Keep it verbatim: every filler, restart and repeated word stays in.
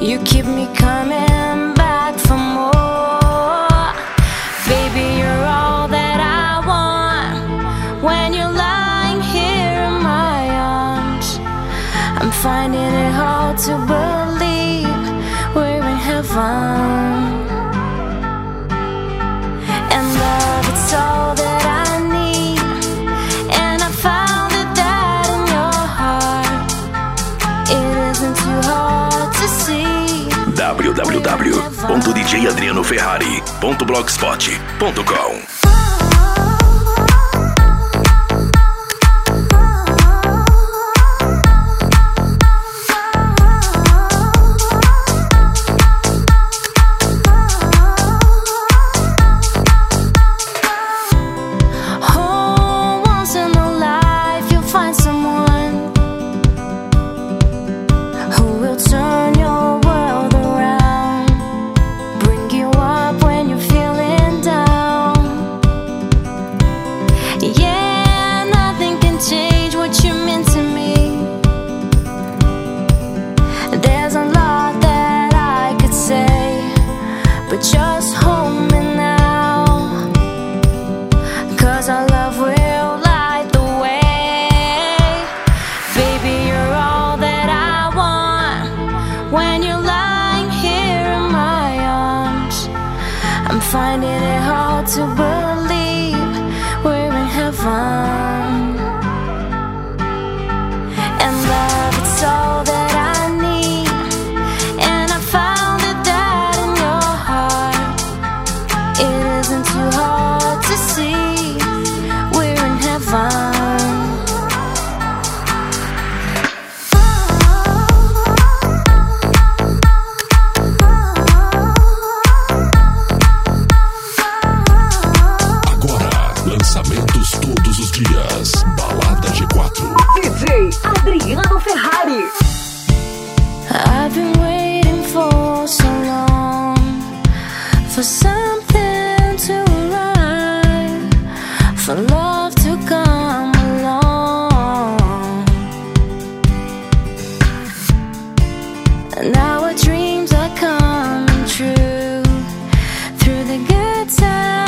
You keep me coming back for more. Baby, you're all that I want. When you're lying here in my arms, I'm finding it hard to believe we're in heaven. And love, it's all that I need. And I found it that in your heart. It isn't too hard to see. w w w ponto d j adriano ferrari ponto blogspot ponto com. Finding it hard to believe we're in heaven. And love, it's all that I need. And I found it that in your heart. It isn't too hard to see we're in heaven. Lançamentos todos os dias. Balada G quatro. D J Adriano Ferrari. I've been waiting for so long for something to arrive, for love to come along. And now our dreams are coming true through the good times.